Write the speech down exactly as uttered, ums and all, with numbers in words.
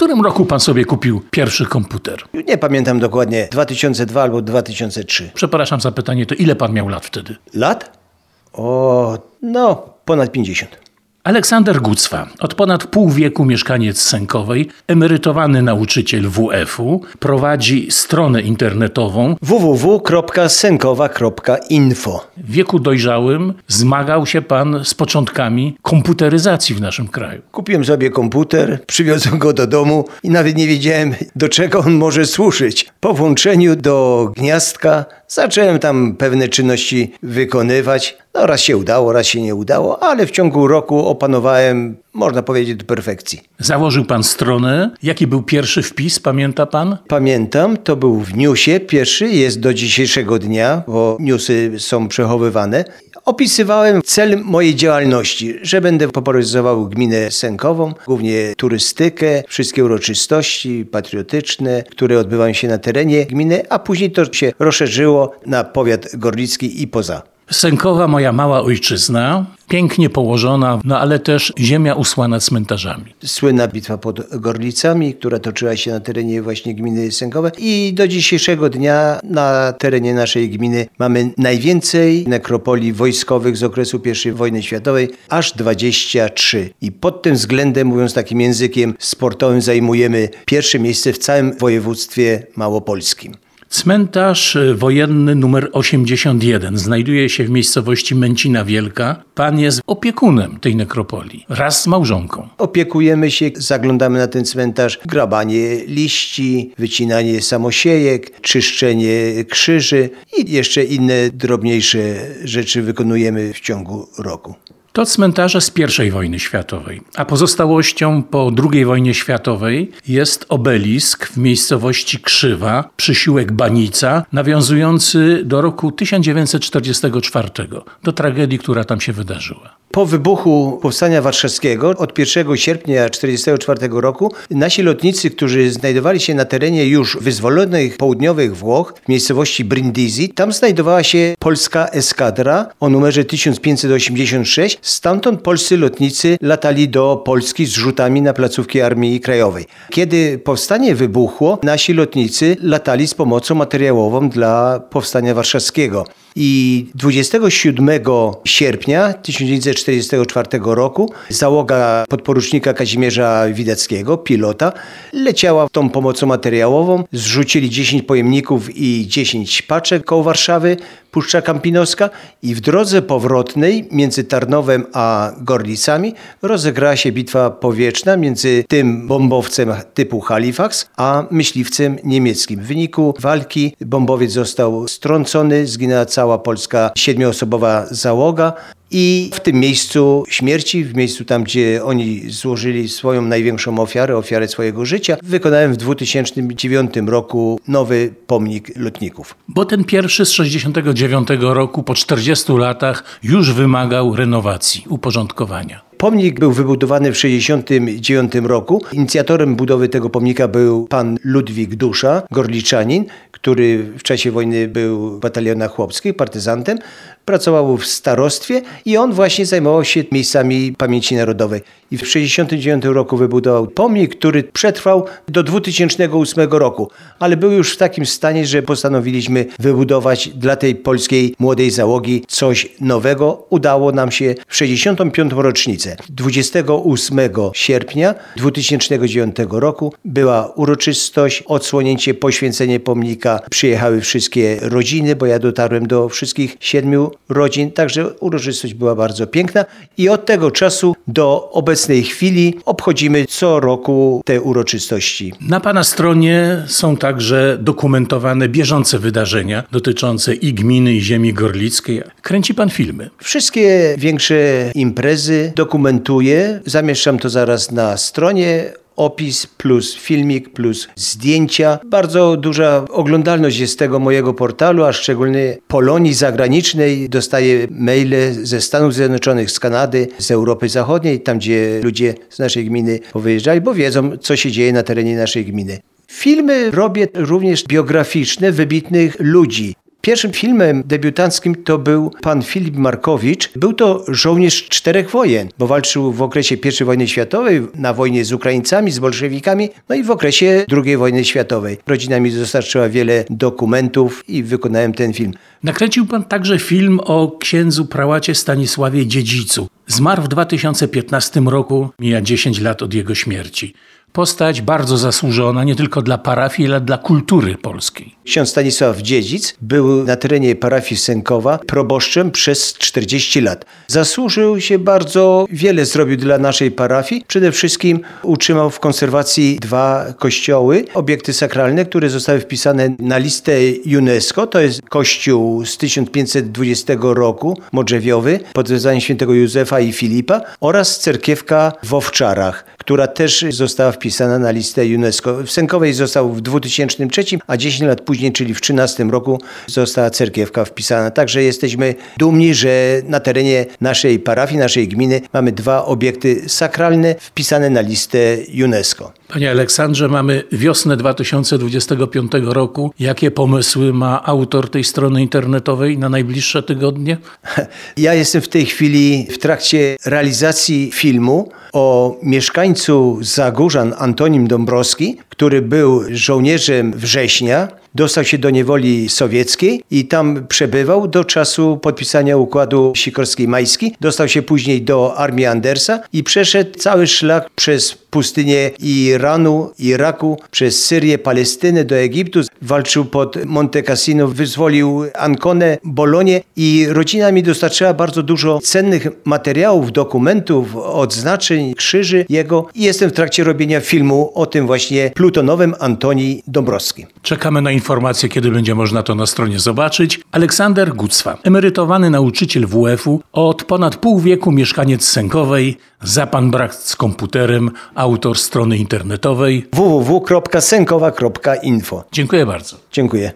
którym roku pan sobie kupił pierwszy komputer? Nie pamiętam dokładnie, dwa tysiące dwa albo dwa tysiące trzy. Przepraszam za pytanie, to ile pan miał lat wtedy? Lat? O, no, ponad pięćdziesiąt. Aleksander Gucwa, od ponad pół wieku mieszkaniec Sękowej, emerytowany nauczyciel W F-u, prowadzi stronę internetową w w w kropka sękowa kropka info. W wieku dojrzałym zmagał się pan z początkami komputeryzacji w naszym kraju. Kupiłem sobie komputer, przywiozłem go do domu i nawet nie wiedziałem, do czego on może służyć. Po włączeniu do gniazdka zacząłem tam pewne czynności wykonywać. No raz się udało, raz się nie udało, ale w ciągu roku opanowałem, można powiedzieć, do perfekcji. Założył pan stronę. Jaki był pierwszy wpis, pamięta pan? Pamiętam, to był w newsie pierwszy, jest do dzisiejszego dnia, bo newsy są przechowywane. Opisywałem cel mojej działalności, że będę popularyzował gminę Sękową, głównie turystykę, wszystkie uroczystości patriotyczne, które odbywają się na terenie gminy, a później to się rozszerzyło na powiat gorlicki i poza. Sękowa, moja mała ojczyzna, pięknie położona, no ale też ziemia usłana cmentarzami. Słynna bitwa pod Gorlicami, która toczyła się na terenie właśnie gminy Sękowe i do dzisiejszego dnia na terenie naszej gminy mamy najwięcej nekropolii wojskowych z okresu pierwszej wojny światowej, aż dwadzieścia trzy. I pod tym względem, mówiąc takim językiem sportowym, zajmujemy pierwsze miejsce w całym województwie małopolskim. Cmentarz wojenny numer osiemdziesiąt jeden znajduje się w miejscowości Męcina Wielka. Pan jest opiekunem tej nekropolii wraz z małżonką. Opiekujemy się, zaglądamy na ten cmentarz, grabanie liści, wycinanie samosiejek, czyszczenie krzyży i jeszcze inne drobniejsze rzeczy wykonujemy w ciągu roku. To cmentarze z pierwszej wojny światowej, a pozostałością po drugiej wojnie światowej jest obelisk w miejscowości Krzywa, przysiłek Banica, nawiązujący do roku tysiąc dziewięćset czterdziestego czwartego, do tragedii, która tam się wydarzyła. Po wybuchu Powstania Warszawskiego od pierwszego sierpnia tysiąc dziewięćset czterdziestego czwartego roku nasi lotnicy, którzy znajdowali się na terenie już wyzwolonych południowych Włoch, w miejscowości Brindisi, tam znajdowała się polska eskadra o numerze tysiąc pięćset osiemdziesiąt sześć. Stamtąd polscy lotnicy latali do Polski z zrzutami na placówki Armii Krajowej. Kiedy powstanie wybuchło, nasi lotnicy latali z pomocą materiałową dla Powstania Warszawskiego. I dwudziestego siódmego sierpnia tysiąc dziewięćset czterdziestego czwartego roku załoga podporucznika Kazimierza Wideckiego, pilota, leciała tą pomocą materiałową. Zrzucili dziesięć pojemników i dziesięć paczek koło Warszawy, Puszcza Kampinoska i w drodze powrotnej między Tarnowem a Gorlicami rozegrała się bitwa powietrzna między tym bombowcem typu Halifax a myśliwcem niemieckim. W wyniku walki bombowiec został strącony, zginęła cała polska siedmioosobowa załoga. I w tym miejscu śmierci, w miejscu tam, gdzie oni złożyli swoją największą ofiarę, ofiarę swojego życia, wykonałem w dwa tysiące dziewiątym roku nowy pomnik lotników. Bo ten pierwszy z sześćdziesiątego dziewiątego roku po czterdziestu latach już wymagał renowacji, uporządkowania. Pomnik był wybudowany w sześćdziesiątym dziewiątym roku. Inicjatorem budowy tego pomnika był pan Ludwik Dusza, gorliczanin, który w czasie wojny był w batalionach chłopskich, partyzantem. Pracował w starostwie i on właśnie zajmował się miejscami pamięci narodowej. I w sześćdziesiątym dziewiątym roku wybudował pomnik, który przetrwał do dwutysięcznego ósmego roku. Ale był już w takim stanie, że postanowiliśmy wybudować dla tej polskiej młodej załogi coś nowego. Udało nam się w sześćdziesiątą piątą rocznicę. dwudziestego ósmego sierpnia dwutysięcznego dziewiątego roku była uroczystość, odsłonięcie, poświęcenie pomnika. Przyjechały wszystkie rodziny, bo ja dotarłem do wszystkich siedmiu rodzin, także uroczystość była bardzo piękna i od tego czasu do obecnej chwili obchodzimy co roku te uroczystości. Na pana stronie są także dokumentowane bieżące wydarzenia dotyczące i gminy, i ziemi gorlickiej. Kręci pan filmy. Wszystkie większe imprezy dokumentuję, zamieszczam to zaraz na stronie. Opis plus filmik plus zdjęcia. Bardzo duża oglądalność jest tego mojego portalu, a szczególnie Polonii zagranicznej. Dostaję maile ze Stanów Zjednoczonych, z Kanady, z Europy Zachodniej, tam gdzie ludzie z naszej gminy powyjeżdżali, bo wiedzą, co się dzieje na terenie naszej gminy. Filmy robię również biograficzne wybitnych ludzi. Pierwszym filmem debiutanckim to był pan Filip Markowicz. Był to żołnierz czterech wojen, bo walczył w okresie pierwszej wojny światowej, na wojnie z Ukraińcami, z bolszewikami, no i w okresie drugiej wojny światowej. Rodzina mi dostarczyła wiele dokumentów i wykonałem ten film. Nakręcił pan także film o księdzu prałacie Stanisławie Dziedzicu. Zmarł w dwa tysiące piętnastym roku, mija dziesięć lat od jego śmierci. Postać bardzo zasłużona nie tylko dla parafii, ale dla kultury polskiej. Ksiądz Stanisław Dziedzic był na terenie parafii Sękowa proboszczem przez czterdzieści lat. Zasłużył się bardzo, wiele zrobił dla naszej parafii. Przede wszystkim utrzymał w konserwacji dwa kościoły, obiekty sakralne, które zostały wpisane na listę UNESCO. To jest kościół z tysiąc pięćset dwudziestego roku, modrzewiowy, pod wezwaniem świętego Józefa i Filipa, oraz cerkiewka w Owczarach, która też została wpisana na listę UNESCO. W Sękowej został w dwutysięcznym trzecim, a dziesięć lat później, czyli w trzynastym roku, została cerkiewka wpisana. Także jesteśmy dumni, że na terenie naszej parafii, naszej gminy mamy dwa obiekty sakralne wpisane na listę UNESCO. Panie Aleksandrze, mamy wiosnę dwa tysiące dwudziestego piątego roku. Jakie pomysły ma autor tej strony internetowej na najbliższe tygodnie? Ja jestem w tej chwili w trakcie realizacji filmu o mieszkańcu Zagórzan Antonim Dąbrowski, który był żołnierzem Września, dostał się do niewoli sowieckiej i tam przebywał do czasu podpisania układu Sikorski-Majski. Dostał się później do armii Andersa i przeszedł cały szlak przez pustynię Iranu, Iraku, przez Syrię, Palestynę do Egiptu. Walczył pod Monte Cassino, wyzwolił Anconę, Bolonię i rodzina mi dostarczyła bardzo dużo cennych materiałów, dokumentów, odznaczeń, krzyży jego i jestem w trakcie robienia filmu o tym właśnie plutonowym Antoni Dąbrowskim. Czekamy na informacje, kiedy będzie można to na stronie zobaczyć. Aleksander Gucwa, emerytowany nauczyciel W F-u, od ponad pół wieku mieszkaniec Sękowej, za pan brat z komputerem, autor strony internetowej w w w kropka sękowa kropka info. Dziękuję bardzo. Dziękuję.